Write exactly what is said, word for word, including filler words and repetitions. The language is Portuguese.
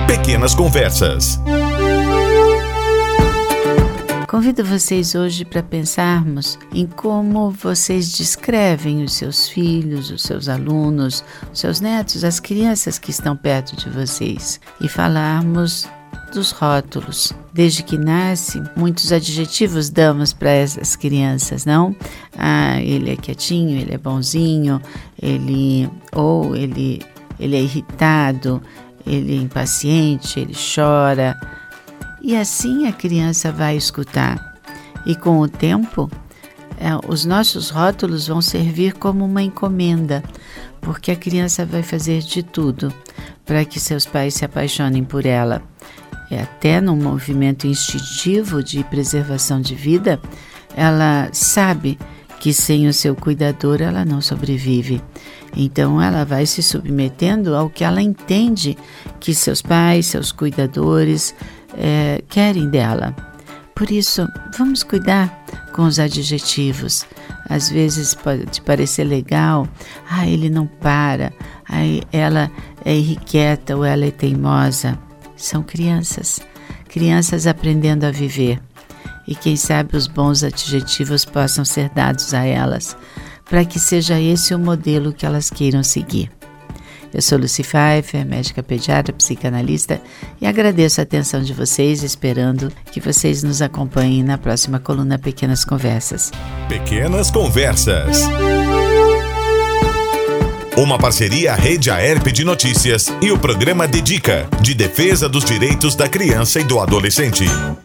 Pequenas Conversas. Convido vocês hoje para pensarmos em como vocês descrevem os seus filhos, os seus alunos, os seus netos, as crianças que estão perto de vocês e falarmos dos rótulos. Desde que nasce, muitos adjetivos damos para essas crianças, não? Ah, ele é quietinho, ele é bonzinho, ele ou ele, ele é irritado, ele é impaciente, ele chora. E assim a criança vai escutar. E com o tempo, é, os nossos rótulos vão servir como uma encomenda, porque a criança vai fazer de tudo para que seus pais se apaixonem por ela. É até num movimento instintivo de preservação de vida, ela sabe que sem o seu cuidador ela não sobrevive. Então ela vai se submetendo ao que ela entende que seus pais, seus cuidadores é, querem dela. Por isso, vamos cuidar com os adjetivos. Às vezes pode parecer legal, ah, ele não para, ah, ela é irrequieta ou ela é teimosa. São crianças, crianças aprendendo a viver. E quem sabe os bons adjetivos possam ser dados a elas, para que seja esse o modelo que elas queiram seguir. Eu sou Lucy Pfeiffer, médica pediatra, psicanalista, e agradeço a atenção de vocês, esperando que vocês nos acompanhem na próxima coluna Pequenas Conversas. Pequenas Conversas. Uma parceria Rede Aerp de Notícias e o programa Dedica, de defesa dos direitos da criança e do adolescente.